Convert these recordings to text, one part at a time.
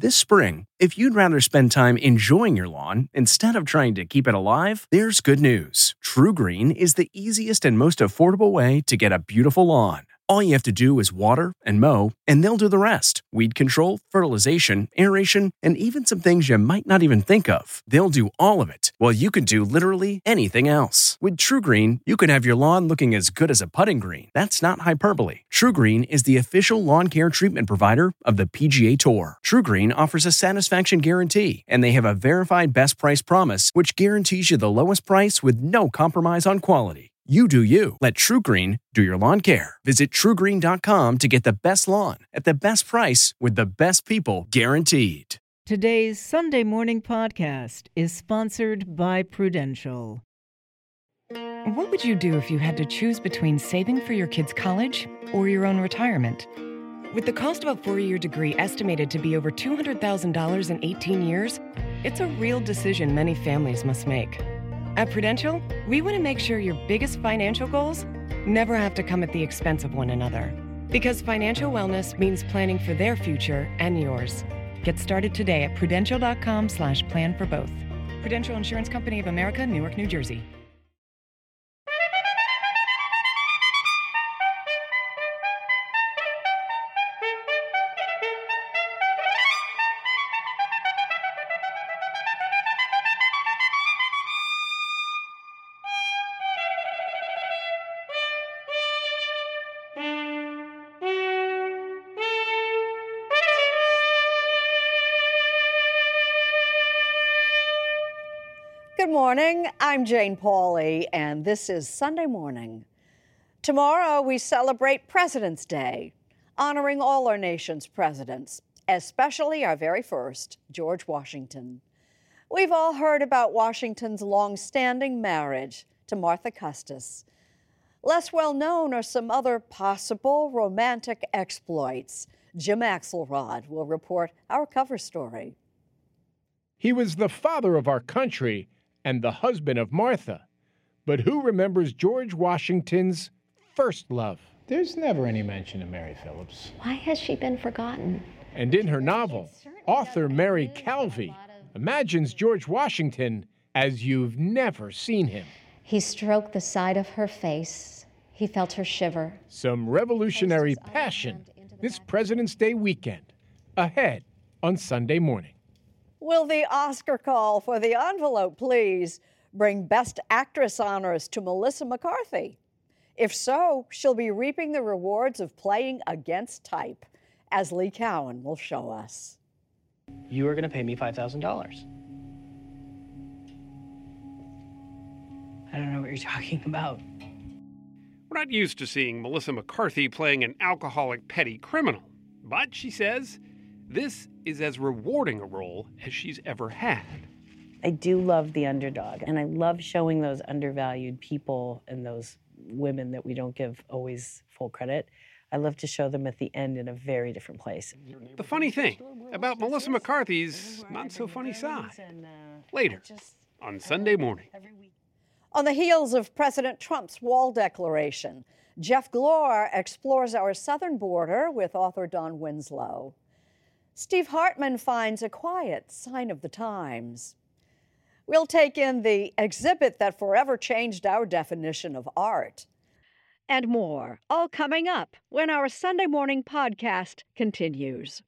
This spring, if you'd rather spend time enjoying your lawn instead of trying to keep it alive, there's good news. TruGreen is the easiest and most affordable way to get a beautiful lawn. All you have to do is water and mow, and they'll do the rest. Weed control, fertilization, aeration, and even some things you might not even think of. They'll do all of it, while you can do literally anything else. With TruGreen, you can have your lawn looking as good as a putting green. That's not hyperbole. TruGreen is the official lawn care treatment provider of the PGA Tour. TruGreen offers a satisfaction guarantee, and they have a verified best price promise, which guarantees you the lowest price with no compromise on quality. You do you. Let TruGreen do your lawn care. Visit TruGreen.com to get the best lawn at the best price with the best people guaranteed. Today's Sunday Morning Podcast is sponsored by Prudential. What would you do if you had to choose between saving for your kids' college or your own retirement? With the cost of a 4-year degree estimated to be over $200,000 in 18 years, it's a real decision many families must make. At Prudential, we want to make sure your biggest financial goals never have to come at the expense of one another. Because financial wellness means planning for their future and yours. Get started today at Prudential.com/plan for both. Prudential Insurance Company of America, Newark, New Jersey. Good morning, I'm Jane Pauley, and this is Sunday Morning. Tomorrow we celebrate President's Day, honoring all our nation's presidents, especially our very first, George Washington. We've all heard about Washington's long-standing marriage to Martha Custis. Less well known are some other possible romantic exploits. Jim Axelrod will report our cover story. He was the father of our country and the husband of Martha. But who remembers George Washington's first love? There's never any mention of Mary Phillips. Why has she been forgotten? And in her novel, author Mary Calvi imagines George Washington as you've never seen him. He stroked the side of her face. He felt her shiver. Some revolutionary passion this President's Day weekend. Ahead on Sunday Morning. Will the Oscar call for the envelope, please, bring Best Actress honors to Melissa McCarthy? If so, she'll be reaping the rewards of playing against type, as Lee Cowan will show us. You are going to pay me $5,000. I don't know what you're talking about. We're not used to seeing Melissa McCarthy playing an alcoholic petty criminal, but she says this is as rewarding a role as she's ever had. I do love the underdog, and I love showing those undervalued people and those women that we don't give always full credit. I love to show them at the end in a very different place. The funny thing about Melissa McCarthy's not-so-funny side. Later on Sunday Morning. On the heels of President Trump's wall declaration, Jeff Glor explores our southern border with author Don Winslow. Steve Hartman finds a quiet sign of the times. We'll take in the exhibit that forever changed our definition of art. And more, all coming up when our Sunday Morning Podcast continues.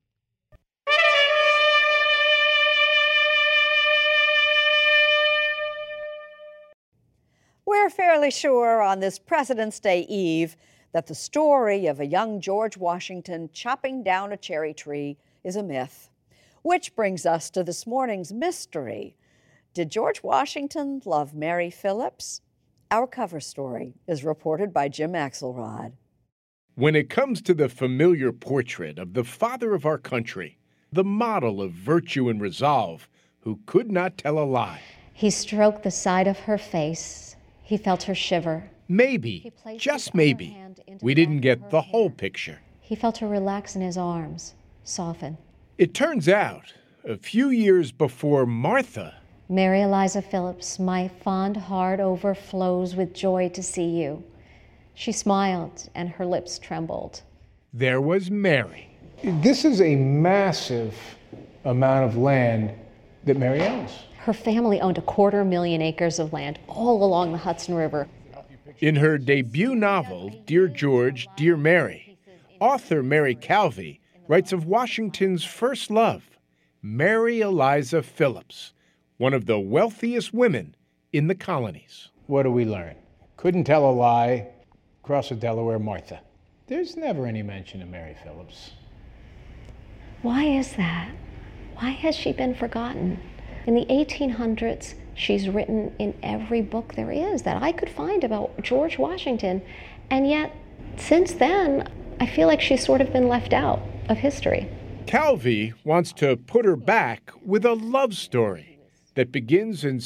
We're fairly sure on this President's Day Eve that the story of a young George Washington chopping down a cherry tree is a myth. Which brings us to this morning's mystery. Did George Washington love Mary Phillips? Our cover story is reported by Jim Axelrod. When it comes to the familiar portrait of the father of our country, the model of virtue and resolve, who could not tell a lie. He stroked the side of her face. He felt her shiver. Maybe, just maybe, we didn't get the whole picture. He felt her relax in his arms, soften. It turns out, a few years before Martha, Mary Eliza Phillips, my fond heart overflows with joy to see you. She smiled and her lips trembled. There was Mary. This is a massive amount of land that Mary owns. Her family owned 250,000 acres of land all along the Hudson River. In her debut novel, Dear George, Dear Mary, author Mary Calvi writes of Washington's first love, Mary Eliza Phillips, one of the wealthiest women in the colonies. What do we learn? Couldn't tell a lie. Cross of Delaware, Martha. There's never any mention of Mary Phillips. Why is that? Why has she been forgotten? In the 1800s, she's written in every book there is that I could find about George Washington. And yet, since then, I feel like she's sort of been left out of history. Calvi wants to put her back with a love story that begins in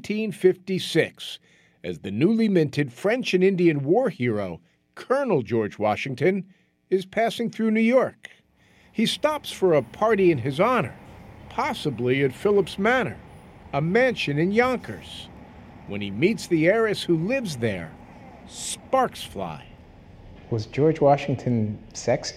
1756 as the newly minted French and Indian war hero, Colonel George Washington, is passing through New York. He stops for a party in his honor, possibly at Phillips Manor, a mansion in Yonkers. When he meets the heiress who lives there, sparks fly. Was George Washington sexy?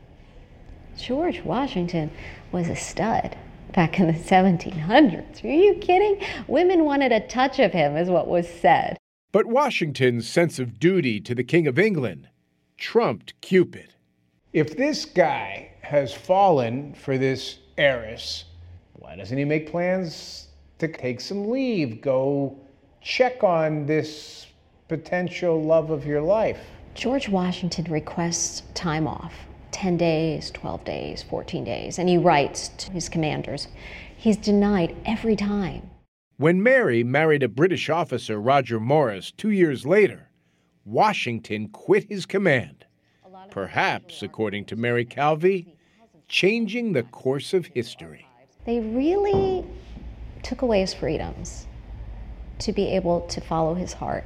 George Washington was a stud back in the 1700s. Are you kidding? Women wanted a touch of him, is what was said. But Washington's sense of duty to the King of England trumped Cupid. If this guy has fallen for this heiress, why doesn't he make plans to take some leave, go check on this potential love of your life? George Washington requests time off, 10 days, 12 days, 14 days, and he writes to his commanders. He's denied every time. When Mary married a British officer, Roger Morris, 2 years later, Washington quit his command, perhaps, according to Mary Calvi, changing the course of history. They really took away his freedoms to be able to follow his heart.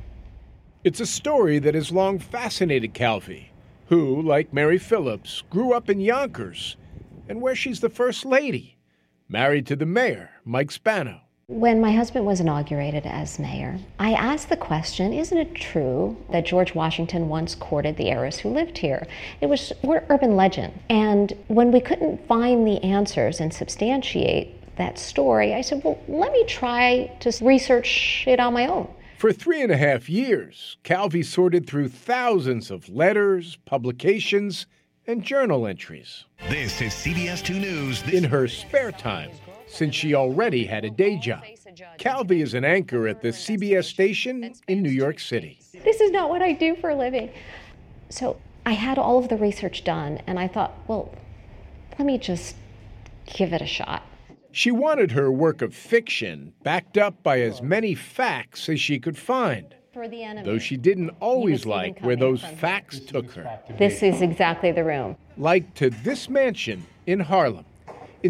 It's a story that has long fascinated Calvi, who, like Mary Phillips, grew up in Yonkers, and where she's the First Lady, married to the mayor, Mike Spano. When my husband was inaugurated as mayor, I asked the question, isn't it true that George Washington once courted the heiress who lived here? It was urban legend. And when we couldn't find the answers and substantiate that story, I said, well, let me try to research it on my own. For 3.5 years, Calvi sorted through thousands of letters, publications, and journal entries. This is CBS 2 News. In her spare time, since she already had a day job, Calvi is an anchor at the CBS station in New York City. This is not what I do for a living. So I had all of the research done, and I thought, well, let me just give it a shot. She wanted her work of fiction backed up by as many facts as she could find, though she didn't always like where those facts took her. This is exactly the room. Like to this mansion in Harlem. In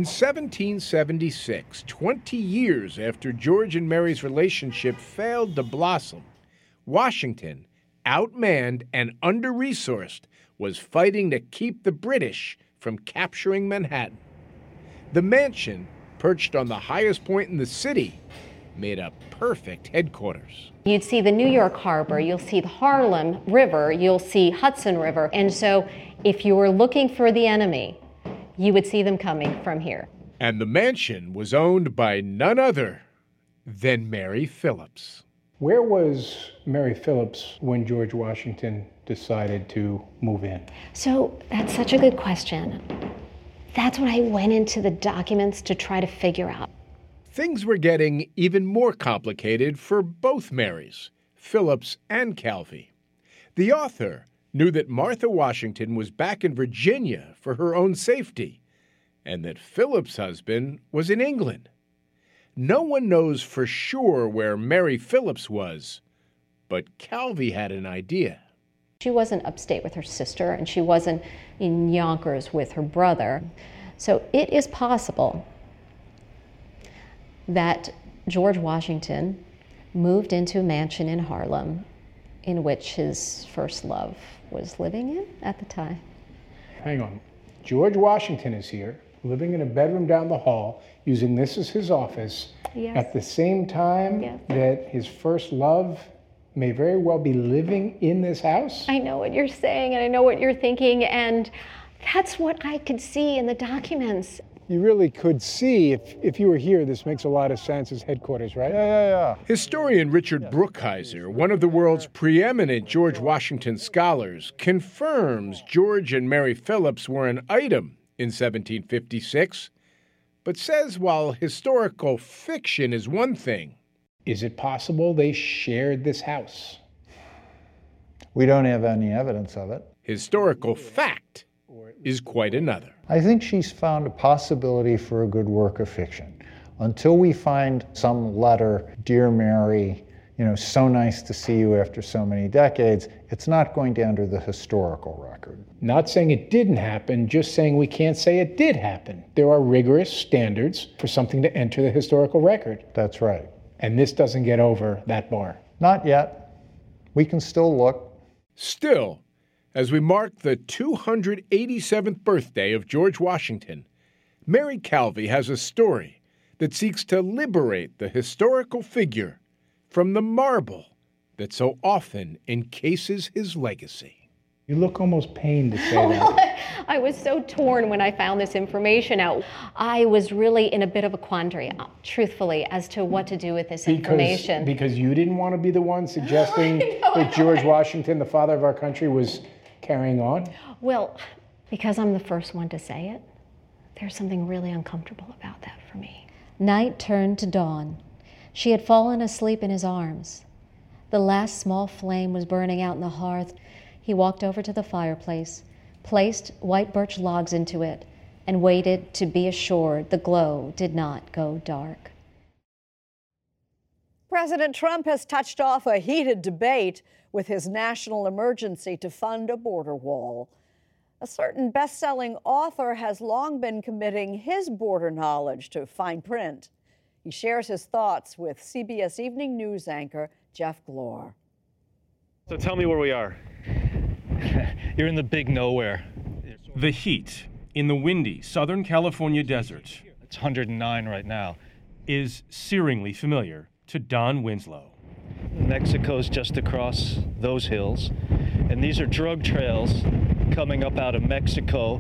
1776, 20 years after George and Mary's relationship failed to blossom, Washington, outmanned and under-resourced, was fighting to keep the British from capturing Manhattan. The mansion, perched on the highest point in the city, made a perfect headquarters. You'd see the New York Harbor, you'll see the Harlem River, you'll see Hudson River, and so if you were looking for the enemy, you would see them coming from here. And the mansion was owned by none other than Mary Phillips. Where was Mary Phillips when George Washington decided to move in? So that's such a good question. That's what I went into the documents to try to figure out. Things were getting even more complicated for both Marys, Phillips and Calvi. The author knew that Martha Washington was back in Virginia for her own safety, and that Phillips' husband was in England. No one knows for sure where Mary Phillips was, but Calvi had an idea. She wasn't upstate with her sister, and she wasn't in Yonkers with her brother. So it is possible that George Washington moved into a mansion in Harlem in which his first love was living in at the time. Hang on. George Washington is here, living in a bedroom down the hall, using this as his office, yes, at the same time yes, that his first love may very well be living in this house? I know what you're saying, and I know what you're thinking, and that's what I could see in the documents. You really could see, if you were here, this makes a lot of sense as headquarters, right? Yeah. Historian Richard Brookhiser, one of the world's preeminent George Washington scholars, confirms George and Mary Phillips were an item in 1756, but says while historical fiction is one thing, is it possible they shared this house? We don't have any evidence of it. Historical fact is quite another. I think she's found a possibility for a good work of fiction. Until we find some letter, "Dear Mary, so nice to see you after so many decades," it's not going to enter the historical record. Not saying it didn't happen, just saying we can't say it did happen. There are rigorous standards for something to enter the historical record. That's right. And this doesn't get over that bar. Not yet. We can still look. Still, as we mark the 287th birthday of George Washington, Mary Calvi has a story that seeks to liberate the historical figure from the marble that so often encases his legacy. You look almost pained to say that. I was so torn when I found this information out. I was really in a bit of a quandary, truthfully, as to what to do with this information. Because you didn't want to be the one suggesting that George Washington, the father of our country, was carrying on? Well, because I'm the first one to say it, there's something really uncomfortable about that for me. Night turned to dawn. She had fallen asleep in his arms. The last small flame was burning out in the hearth. He walked over to the fireplace, placed white birch logs into it, and waited to be assured the glow did not go dark. President Trump has touched off a heated debate with his national emergency to fund a border wall. A certain best-selling author has long been committing his border knowledge to fine print. He shares his thoughts with CBS Evening News anchor Jeff Glor. So tell me where we are. You're in the big nowhere. The heat in the windy Southern California desert, it's 109 right now, is searingly familiar to Don Winslow. Mexico's just across those hills, and these are drug trails coming up out of Mexico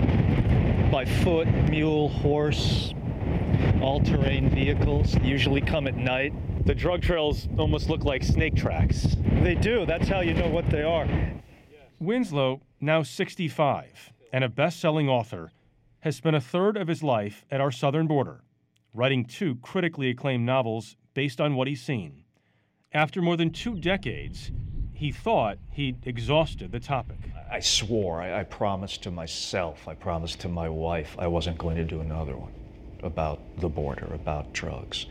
by foot, mule, horse, all-terrain vehicles. They usually come at night. The drug trails almost look like snake tracks. They do. That's how you know what they are. Winslow, now 65 and a best-selling author, has spent a third of his life at our southern border, writing 2 critically acclaimed novels based on what he's seen. After more than 2 decades, he thought he'd exhausted the topic. I swore, I promised to myself, I promised to my wife I wasn't going to do another one about the border, about drugs.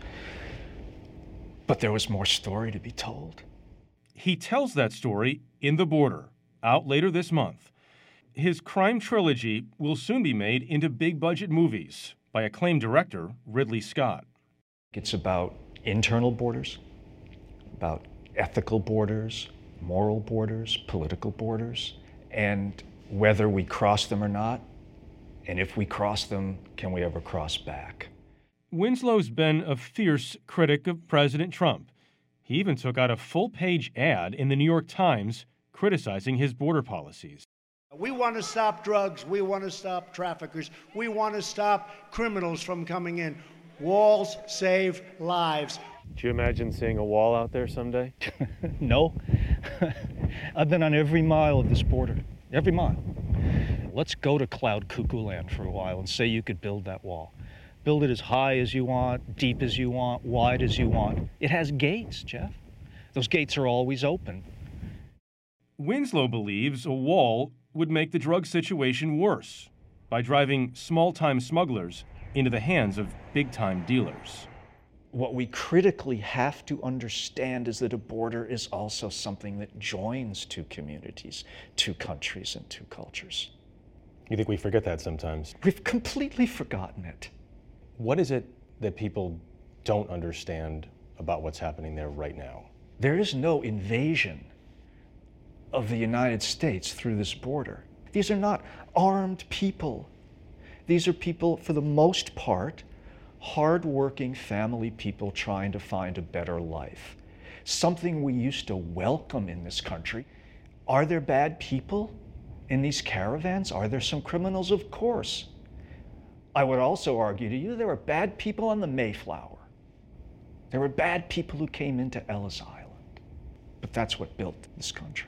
But there was more story to be told. He tells that story in The Border, out later this month. His crime trilogy will soon be made into big-budget movies by acclaimed director Ridley Scott. It's about internal borders, about ethical borders, moral borders, political borders, and whether we cross them or not, and if we cross them, can we ever cross back? Winslow's been a fierce critic of President Trump. He even took out a full-page ad in the New York Times criticizing his border policies. We want to stop drugs. We want to stop traffickers. We want to stop criminals from coming in. Walls save lives. Do you imagine seeing a wall out there someday? No. I've been on every mile of this border, every mile. Let's go to Cloud Cuckoo Land for a while and say you could build that wall. Build it as high as you want, deep as you want, wide as you want. It has gates, Jeff. Those gates are always open. Winslow believes a wall would make the drug situation worse by driving small-time smugglers into the hands of big-time dealers. What we critically have to understand is that a border is also something that joins 2 communities, 2 countries, and 2 cultures. You think we forget that sometimes? We've completely forgotten it. What is it that people don't understand about what's happening there right now? There is no invasion of the United States through this border. These are not armed people. These are people, for the most part, hard-working family people trying to find a better life. Something we used to welcome in this country. Are there bad people in these caravans? Are there some criminals? Of course. I would also argue to you there were bad people on the Mayflower. There were bad people who came into Ellis Island. But that's what built this country.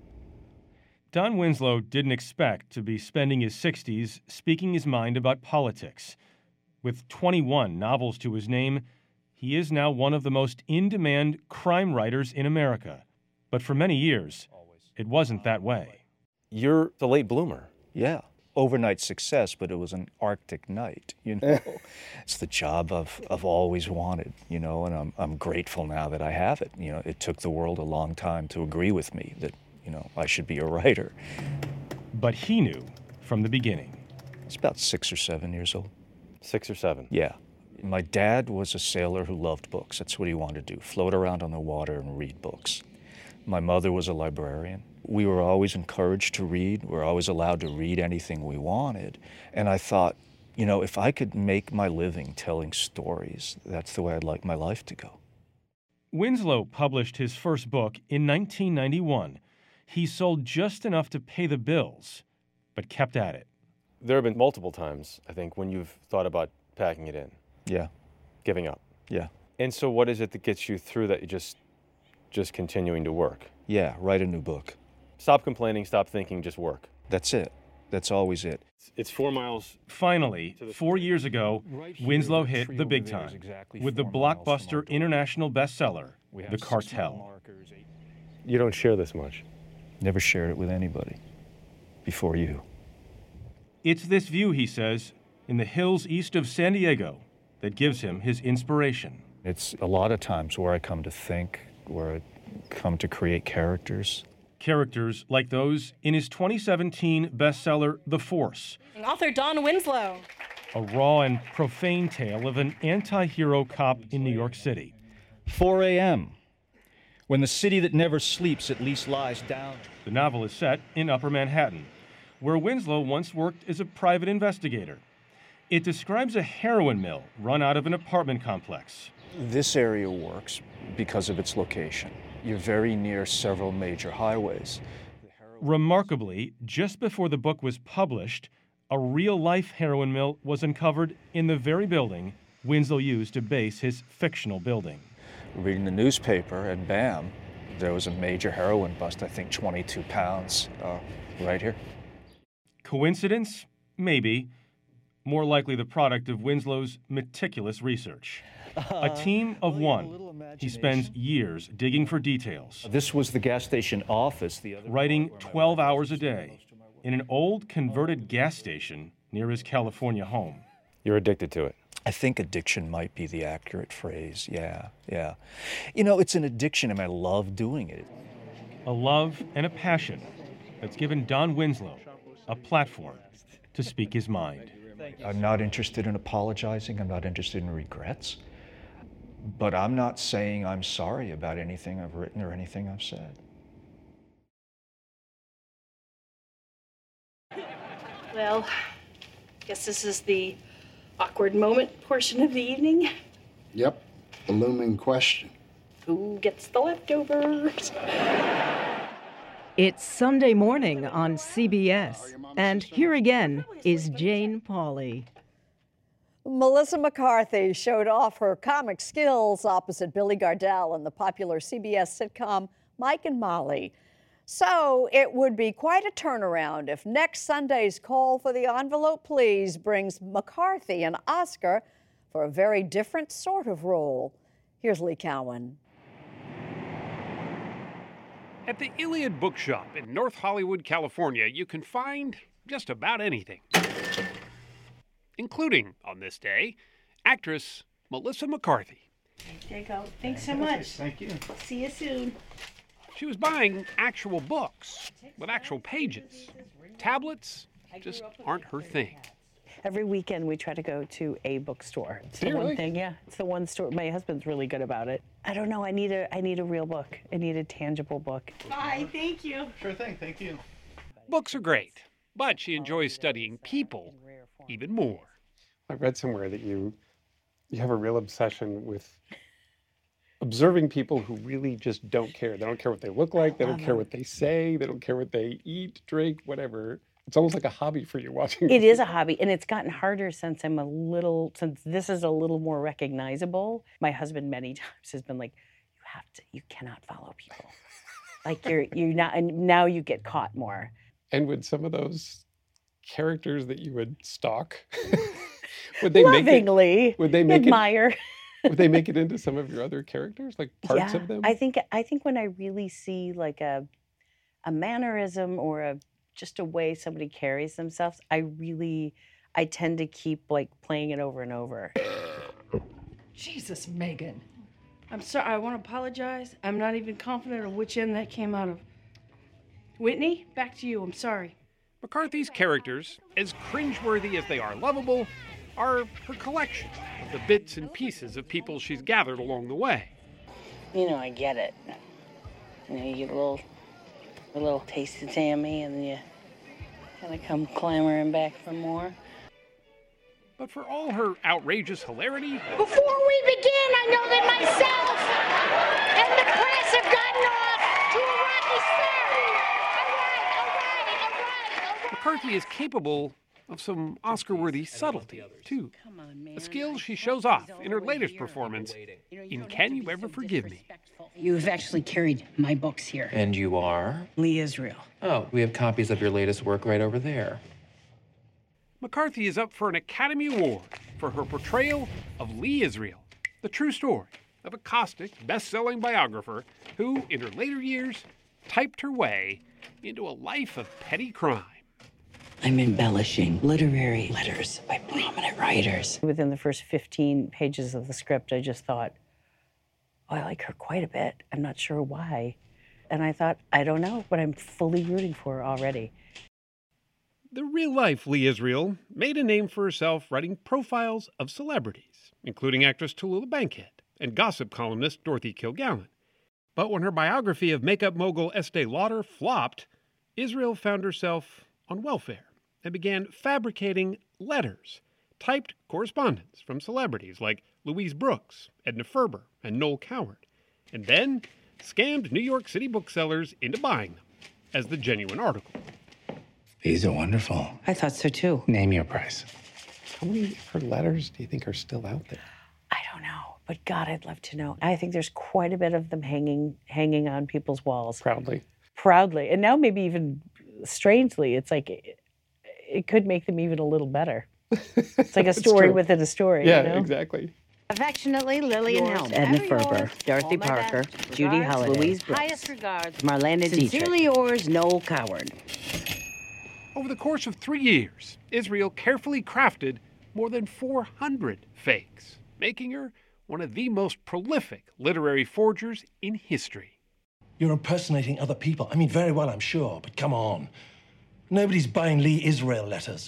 Don Winslow didn't expect to be spending his 60s speaking his mind about politics. With 21 novels to his name, he is now one of the most in-demand crime writers in America. But for many years, it wasn't that way. You're the late bloomer. Yeah. Overnight success, but it was an Arctic night, you know. It's the job I've always wanted, you know, and I'm grateful now that I have it. You know, it took the world a long time to agree with me that, you know, I should be a writer. But he knew from the beginning. It's about 6 or 7 years old. 6 or 7? Yeah. My dad was a sailor who loved books. That's what he wanted to do, float around on the water and read books. My mother was a librarian. We were always encouraged to read. We were always allowed to read anything we wanted. And I thought, you know, if I could make my living telling stories, that's the way I'd like my life to go. Winslow published his first book in 1991. He sold just enough to pay the bills, but kept at it. There have been multiple times, I think, when you've thought about packing it in. Yeah. Giving up. Yeah. And so what is it that gets you through that? You just continuing to work? Yeah, write a new book. Stop complaining, stop thinking, just work. That's it. That's always it. It's 4 miles. Finally, 4 years ago, Winslow hit the big time with the blockbuster international bestseller, The Cartel. You don't share this much. Never shared it with anybody before you. It's this view, he says, in the hills east of San Diego that gives him his inspiration. It's a lot of times where I come to think, where I come to create characters. Characters like those in his 2017 bestseller, The Force. Author Don Winslow. A raw and profane tale of an anti-hero cop in New York City. 4 a.m., when the city that never sleeps at least lies down. The novel is set in Upper Manhattan, where Winslow once worked as a private investigator. It describes a heroin mill run out of an apartment complex. This area works because of its location. You're very near several major highways. Remarkably, just before the book was published, a real-life heroin mill was uncovered in the very building Winslow used to base his fictional building. Reading the newspaper, and bam, there was a major heroin bust, I think 22 pounds, right here. Coincidence? Maybe. More likely the product of Winslow's meticulous research. A team of one. He spends years digging for details. This was the gas station office. Writing 12 hours a day in an old converted gas station near his California home. You're addicted to it. I think addiction might be the accurate phrase, yeah. You know, it's an addiction and I love doing it. A love and a passion that's given Don Winslow a platform to speak his mind. I'm not interested in apologizing. I'm not interested in regrets. But I'm not saying I'm sorry about anything I've written or anything I've said. Well, guess this is the awkward moment portion of the evening. Yep, the looming question. Who gets the leftovers? It's Sunday morning on CBS, and here again is Jane Pauley. Melissa McCarthy showed off her comic skills opposite Billy Gardell in the popular CBS sitcom Mike and Molly. So it would be quite a turnaround if next Sunday's Call for the Envelope Please brings McCarthy an Oscar for a very different sort of role. Here's Lee Cowan. At the Iliad Bookshop in North Hollywood, California, you can find just about anything. Including, on this day, actress Melissa McCarthy. There you go. Thanks so much. Thank you. See you soon. She was buying actual books with actual pages. Tablets just aren't her thing. Every weekend we try to go to a bookstore. It's the Really? one thing, yeah. It's the one store. My husband's really good about it. I don't know. I need a real book. I need a tangible book. Bye. Thank you. Sure thing. Thank you. Books are great, but she enjoys studying people even more. I read somewhere that you have a real obsession with observing people who really just don't care. They don't care what they look like. They don't care what they say. They don't care what they eat, drink, whatever. It's almost like a hobby for you watching. It is a hobby, and it's gotten harder since since this is a little more recognizable. My husband many times has been like, you cannot follow people. Like you're not, and now you get caught more. And would some of those characters that you would stalk, would they lovingly would they make admire? Would they make it into some of your other characters, like parts of them? I think when I really see like a mannerism or just a way somebody carries themselves, I tend to keep like playing it over and over. Jesus, Megan. I'm sorry, I want to apologize. I'm not even confident of which end that came out of. Whitney, back to you, I'm sorry. McCarthy's characters, as cringeworthy as they are lovable, are her collection of the bits and pieces of people she's gathered along the way. You know, I get it. You know, you get a little taste of Tammy, and you kind of come clamoring back for more. But for all her outrageous hilarity... Before we begin, I know that myself and the press have gotten off to a rocky start. All right. McCarthy is capable of some Oscar-worthy subtlety, too. A skill she shows off in her latest performance in Can You Ever Forgive Me? You've actually carried my books here. And you are? Lee Israel. Oh, we have copies of your latest work right over there. McCarthy is up for an Academy Award for her portrayal of Lee Israel, the true story of a caustic, best-selling biographer who, in her later years, typed her way into a life of petty crime. I'm embellishing literary letters by prominent writers. Within the first 15 pages of the script, I just thought, oh, I like her quite a bit. I'm not sure why. And I thought, I don't know, but I'm fully rooting for her already. The real-life Lee Israel made a name for herself writing profiles of celebrities, including actress Tallulah Bankhead and gossip columnist Dorothy Kilgallen. But when her biography of makeup mogul Estee Lauder flopped, Israel found herself on welfare and began fabricating letters, typed correspondence from celebrities like Louise Brooks, Edna Ferber, and Noel Coward, and then scammed New York City booksellers into buying them as the genuine article. These are wonderful. I thought so too. Name your price. How many of her letters do you think are still out there? I don't know, but God, I'd love to know. I think there's quite a bit of them hanging on people's walls. Proudly. And now maybe even strangely, it's like it could make them even a little better. It's like a story within a story. Yeah, you know? Exactly. Affectionately, Lillian Helm. Edna Ferber, Dorothy Parker, Judy Holliday, Louise Brooks. highest regards, Marlene Dietrich. Sincerely yours, Noel Coward. Over the course of 3 years, Israel carefully crafted more than 400 fakes, making her one of the most prolific literary forgers in history. You're impersonating other people. I mean, very well, I'm sure, but come on. Nobody's buying Lee Israel letters.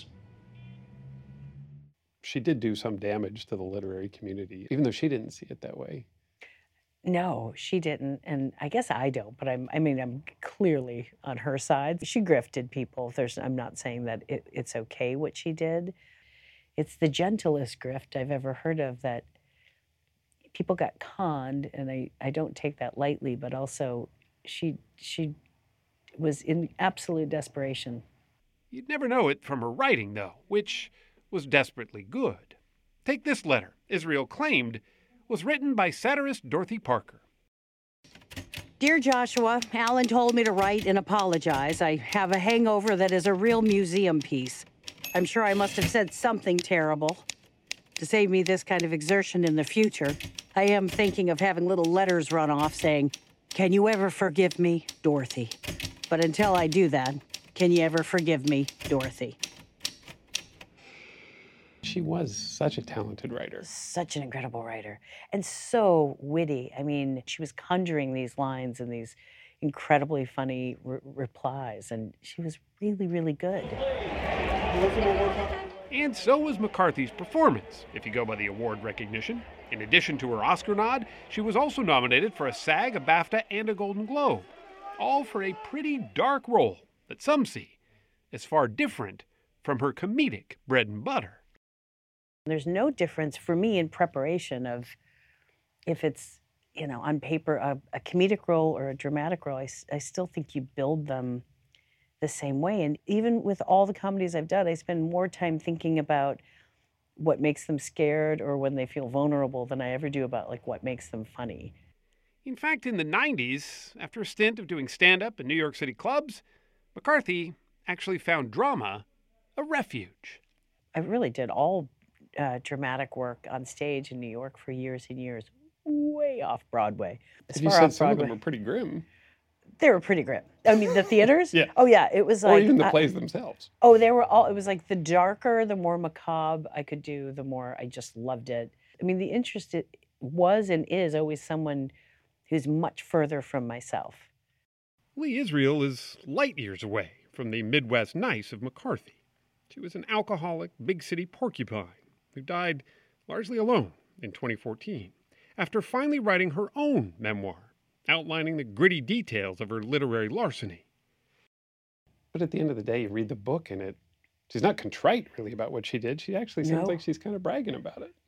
She did do some damage to the literary community, even though she didn't see it that way. No, she didn't, and I guess I don't, but I'm clearly on her side. She grifted people. I'm not saying that it's okay what she did. It's the gentlest grift I've ever heard of, that people got conned, and I don't take that lightly, but also she was in absolute desperation. You'd never know it from her writing, though, which was desperately good. Take this letter Israel claimed was written by satirist Dorothy Parker. Dear Joshua, Alan told me to write and apologize. I have a hangover that is a real museum piece. I'm sure I must have said something terrible. To save me this kind of exertion in the future, I am thinking of having little letters run off saying, "Can you ever forgive me, Dorothy?" But until I do that, can you ever forgive me, Dorothy? She was such a talented writer. Such an incredible writer, and so witty. I mean, she was conjuring these lines and these incredibly funny replies, and she was really, really good. And so was McCarthy's performance, if you go by the award recognition. In addition to her Oscar nod, she was also nominated for a SAG, a BAFTA, and a Golden Globe, all for a pretty dark role that some see as far different from her comedic bread and butter. There's no difference for me in preparation of if it's, on paper, a comedic role or a dramatic role. I still think you build them the same way. And even with all the comedies I've done, I spend more time thinking about what makes them scared or when they feel vulnerable than I ever do about like what makes them funny. In fact, in the 90s, after a stint of doing stand-up in New York City clubs, McCarthy actually found drama a refuge. I really did all dramatic work on stage in New York for years and years, way off Broadway. You said some of them were pretty grim. They were pretty grim. I mean, the theaters? Yeah. Oh, yeah. It was like... Or even the plays themselves. Oh, they were all... It was like the darker, the more macabre I could do, the more I just loved it. I mean, the interest it was and is always someone who's much further from myself. Lee Israel is light years away from the Midwest nice of McCarthy. She was an alcoholic, big-city porcupine who died largely alone in 2014 after finally writing her own memoir, outlining the gritty details of her literary larceny. But at the end of the day, you read the book and she's not contrite really about what she did. She actually sounds like she's kind of bragging about it.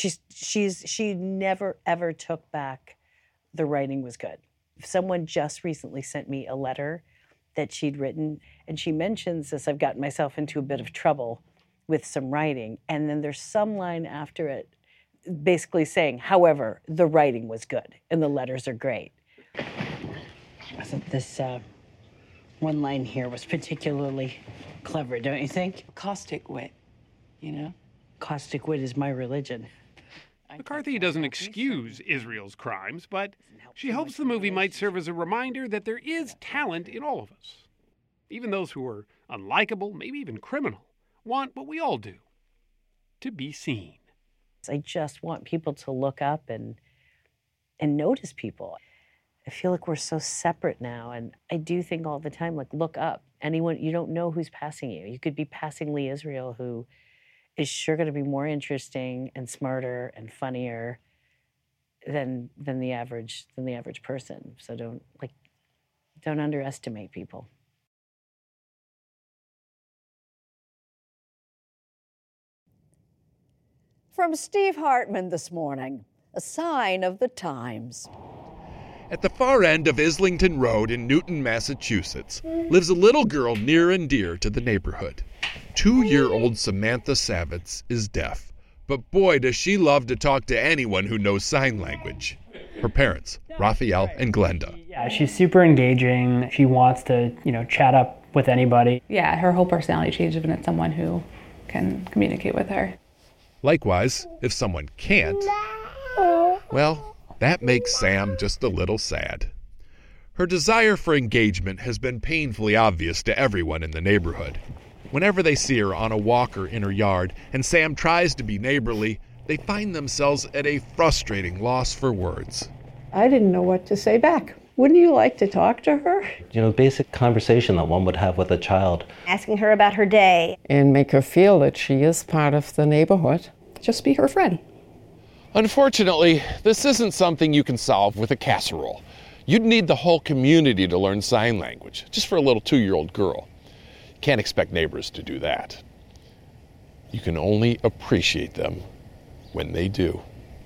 She never, ever took back the writing was good. Someone just recently sent me a letter that she'd written, and she mentions this, I've gotten myself into a bit of trouble with some writing, and then there's some line after it basically saying, however, the writing was good, and the letters are great. I thought this one line here was particularly clever, don't you think? Caustic wit, you know? Caustic wit is my religion. McCarthy doesn't excuse Israel's crimes, but she hopes the movie might serve as a reminder that there is talent in all of us. Even those who are unlikable, maybe even criminal, want what we all do, to be seen. I just want people to look up and notice people. I feel like we're so separate now, and I do think all the time, like, look up. Anyone, you don't know who's passing you. You could be passing Lee Israel, who is sure going to be more interesting and smarter and funnier than the average person. So don't underestimate people. From Steve Hartman this morning, a sign of the times. At the far end of Islington Road in Newton, Massachusetts, lives a little girl near and dear to the neighborhood. 2-year-old Samantha Savitz is deaf, but boy does she love to talk to anyone who knows sign language. Her parents, Raphael and Glenda. Yeah, she's super engaging. She wants to, chat up with anybody. Yeah, her whole personality changed when it's someone who can communicate with her. Likewise, if someone can't, well, that makes Sam just a little sad. Her desire for engagement has been painfully obvious to everyone in the neighborhood. Whenever they see her on a walker in her yard and Sam tries to be neighborly, they find themselves at a frustrating loss for words. I didn't know what to say back. Wouldn't you like to talk to her? Basic conversation that one would have with a child. Asking her about her day. And make her feel that she is part of the neighborhood. Just be her friend. Unfortunately, this isn't something you can solve with a casserole. You'd need the whole community to learn sign language, just for a little 2-year-old girl. Can't expect neighbors to do that. You can only appreciate them when they do.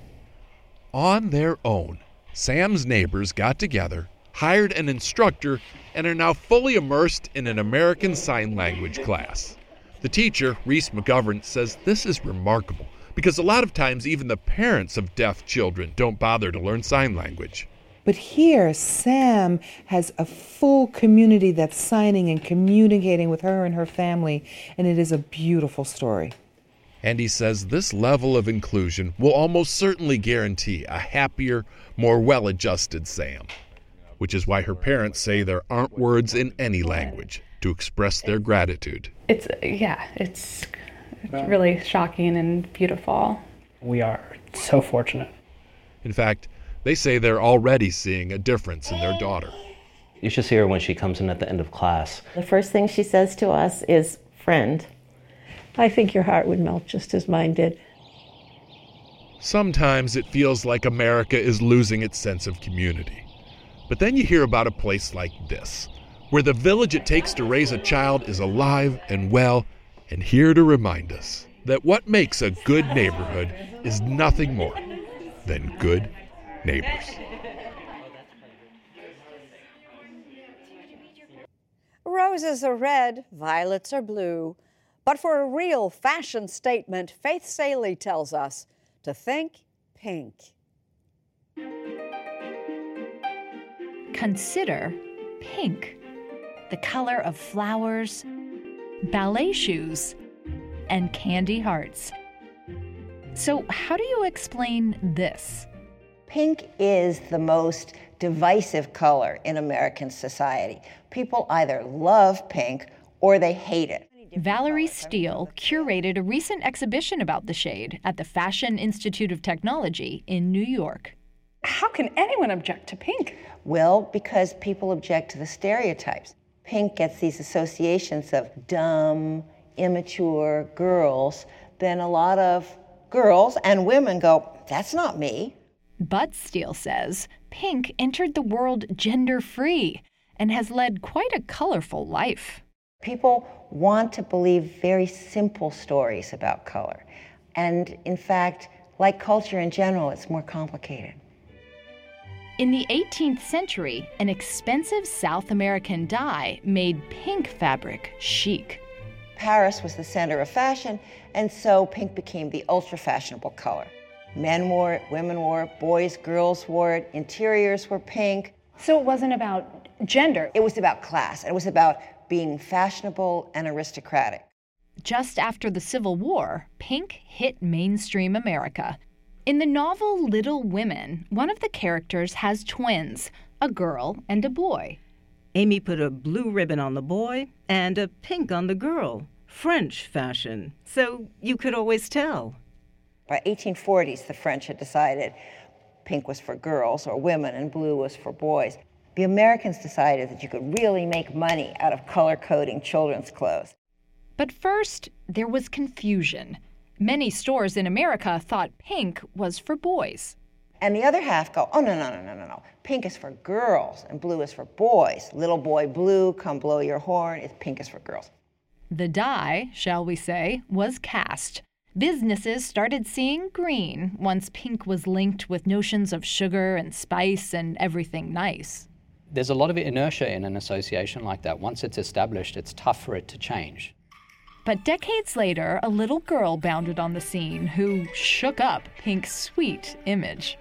On their own, Sam's neighbors got together, hired an instructor, and are now fully immersed in an American Sign Language class. The teacher, Reese McGovern, says this is remarkable because a lot of times even the parents of deaf children don't bother to learn sign language. But here, Sam has a full community that's signing and communicating with her and her family, and it is a beautiful story. And he says this level of inclusion will almost certainly guarantee a happier, more well-adjusted Sam, which is why her parents say there aren't words in any language to express their gratitude. It's really shocking and beautiful. We are so fortunate. In fact, they say they're already seeing a difference in their daughter. You should see her when she comes in at the end of class. The first thing she says to us is, friend. I think your heart would melt just as mine did. Sometimes it feels like America is losing its sense of community. But then you hear about a place like this, where the village it takes to raise a child is alive and well, and here to remind us that what makes a good neighborhood is nothing more than good neighbors. Roses are red, violets are blue. But for a real fashion statement, Faith Salie tells us to think pink. Consider pink, the color of flowers, ballet shoes, and candy hearts. So how do you explain this? Pink is the most divisive color in American society. People either love pink or they hate it. Valerie Steele curated a recent exhibition about the shade at the Fashion Institute of Technology in New York. How can anyone object to pink? Well, because people object to the stereotypes. Pink gets these associations of dumb, immature girls. Then a lot of girls and women go, that's not me. But Steele says pink entered the world gender-free and has led quite a colorful life. People want to believe very simple stories about color. And in fact, like culture in general, it's more complicated. In the 18th century, an expensive South American dye made pink fabric chic. Paris was the center of fashion, and so pink became the ultra-fashionable color. Men wore it, women wore it, boys, girls wore it, interiors were pink. So it wasn't about gender. It was about class. It was about being fashionable and aristocratic. Just after the Civil War, pink hit mainstream America. In the novel Little Women, one of the characters has twins, a girl and a boy. Amy put a blue ribbon on the boy and a pink on the girl. French fashion, so you could always tell. By 1840s, the French had decided pink was for girls or women and blue was for boys. The Americans decided that you could really make money out of color-coding children's clothes. But first, there was confusion. Many stores in America thought pink was for boys. And the other half go, oh, no. Pink is for girls and blue is for boys. Little boy blue, come blow your horn. Pink is for girls. The die, shall we say, was cast. Businesses started seeing green once pink was linked with notions of sugar and spice and everything nice. There's a lot of inertia in an association like that. Once it's established, it's tough for it to change. But decades later, a little girl bounded on the scene who shook up pink's sweet image.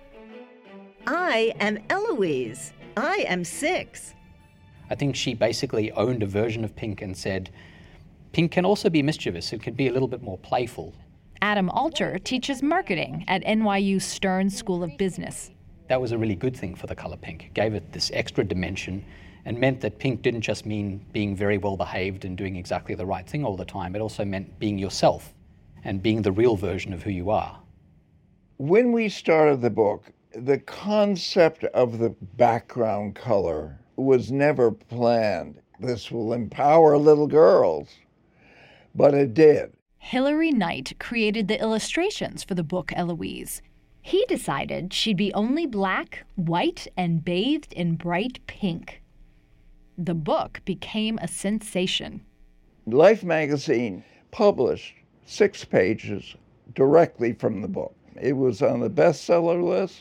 I am Eloise. I am 6. I think she basically owned a version of pink and said, pink can also be mischievous. It can be a little bit more playful. Adam Alter teaches marketing at NYU Stern School of Business. That was a really good thing for the color pink. It gave it this extra dimension and meant that pink didn't just mean being very well behaved and doing exactly the right thing all the time. It also meant being yourself and being the real version of who you are. When we started the book, the concept of the background color was never planned. This will empower little girls, but it did. Hilary Knight created the illustrations for the book Eloise. He decided she'd be only black, white, and bathed in bright pink. The book became a sensation. Life magazine published 6 pages directly from the book. It was on the bestseller list.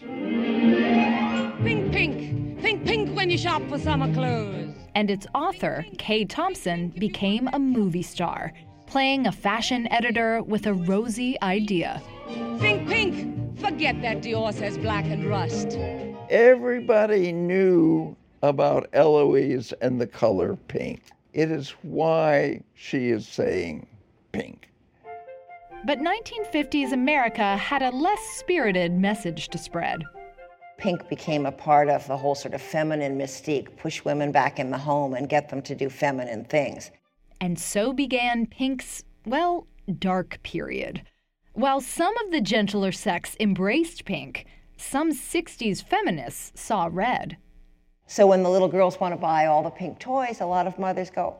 Pink, pink. Think pink when you shop for summer clothes. And its author, Kay Thompson, became a movie star, playing a fashion editor with a rosy idea. Think pink. Forget that Dior says black and rust. Everybody knew about Eloise and the color pink. It is why she is saying pink. But 1950s America had a less spirited message to spread. Pink became a part of the whole sort of feminine mystique, push women back in the home and get them to do feminine things. And so began pink's, well, dark period. While some of the gentler sex embraced pink, some 60s feminists saw red. So when the little girls want to buy all the pink toys, a lot of mothers go,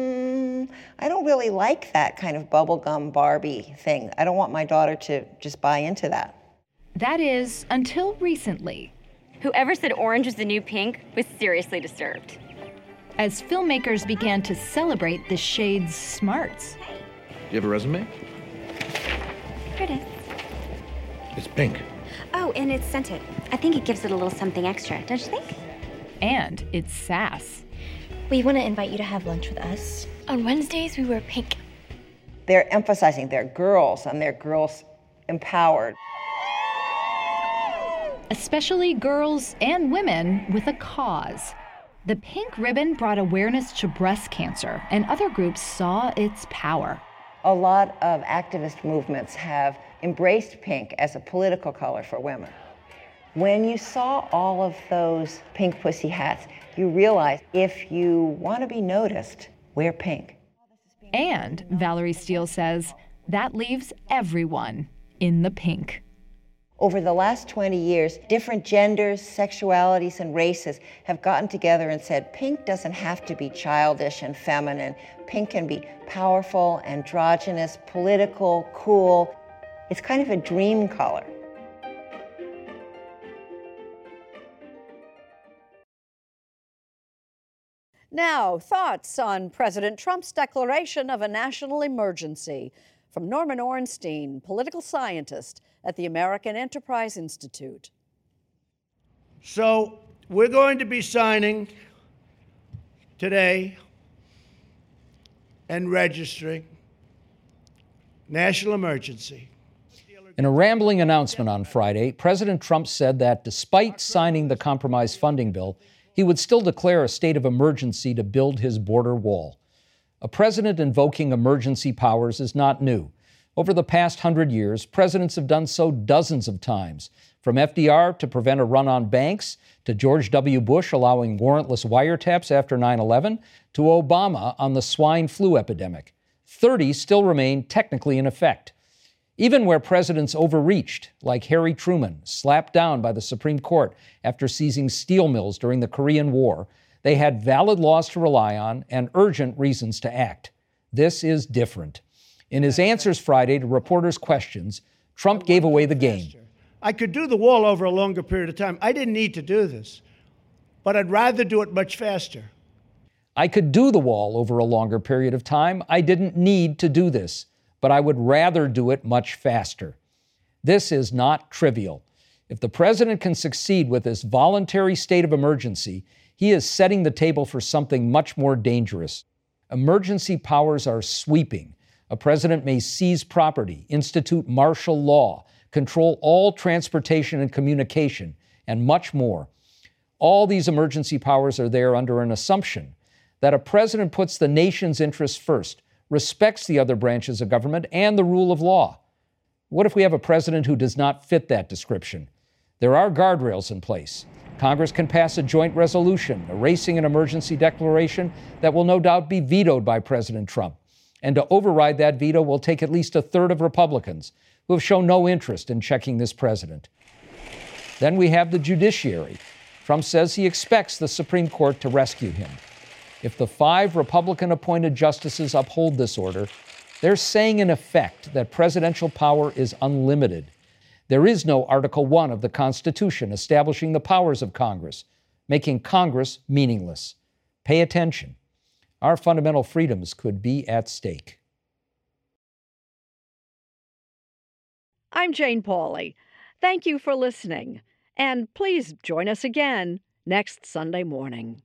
I don't really like that kind of bubblegum Barbie thing. I don't want my daughter to just buy into that. That is, until recently. Whoever said orange was the new pink was seriously disturbed. As filmmakers began to celebrate the shade's smarts. Do you have a resume? Here it is. It's pink. Oh, and it's scented. I think it gives it a little something extra, don't you think? And its sass. We want to invite you to have lunch with us. On Wednesdays, we wear pink. They're emphasizing they're girls and they're girls empowered. Especially girls and women with a cause. The pink ribbon brought awareness to breast cancer, and other groups saw its power. A lot of activist movements have embraced pink as a political color for women. When you saw all of those pink pussy hats, you realize if you want to be noticed, wear pink. And, Valerie Steele says, that leaves everyone in the pink. Over the last 20 years, different genders, sexualities, and races have gotten together and said, pink doesn't have to be childish and feminine. Pink can be powerful, androgynous, political, cool. It's kind of a dream color. Now, thoughts on President Trump's declaration of a national emergency from Norman Ornstein, political scientist at the American Enterprise Institute. So we're going to be signing today and registering national emergency. In a rambling announcement on Friday, President Trump said that despite signing the compromise funding bill, he would still declare a state of emergency to build his border wall. A president invoking emergency powers is not new. Over the past 100 years, presidents have done so dozens of times, from FDR to prevent a run on banks, to George W. Bush allowing warrantless wiretaps after 9/11, to Obama on the swine flu epidemic. 30 still remain technically in effect. Even where presidents overreached, like Harry Truman, slapped down by the Supreme Court after seizing steel mills during the Korean War, they had valid laws to rely on and urgent reasons to act. This is different. In his answers Friday to reporters' questions, Trump gave away the game. I could do the wall over a longer period of time. I didn't need to do this, but I'd rather do it much faster. I could do the wall over a longer period of time. I didn't need to do this, but I would rather do it much faster. This is not trivial. If the president can succeed with this voluntary state of emergency, he is setting the table for something much more dangerous. Emergency powers are sweeping. A president may seize property, institute martial law, control all transportation and communication, and much more. All these emergency powers are there under an assumption that a president puts the nation's interests first, respects the other branches of government, and the rule of law. What if we have a president who does not fit that description? There are guardrails in place. Congress can pass a joint resolution erasing an emergency declaration that will no doubt be vetoed by President Trump. And to override that veto will take at least a third of Republicans who have shown no interest in checking this president. Then we have the judiciary. Trump says he expects the Supreme Court to rescue him. If the 5 Republican-appointed justices uphold this order, they're saying in effect that presidential power is unlimited. There is no Article 1 of the Constitution establishing the powers of Congress, making Congress meaningless. Pay attention. Our fundamental freedoms could be at stake. I'm Jane Pauley. Thank you for listening. And please join us again next Sunday morning.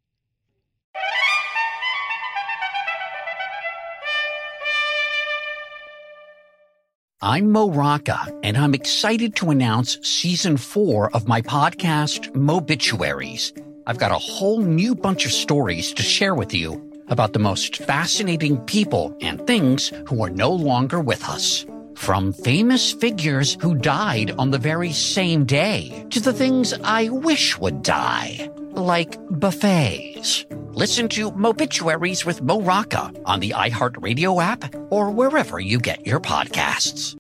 I'm Mo Rocca, and I'm excited to announce Season 4 of my podcast, Mobituaries. I've got a whole new bunch of stories to share with you about the most fascinating people and things who are no longer with us. From famous figures who died on the very same day to the things I wish would die, like buffets. Listen to Mobituaries with Mo Rocca on the iHeartRadio app or wherever you get your podcasts.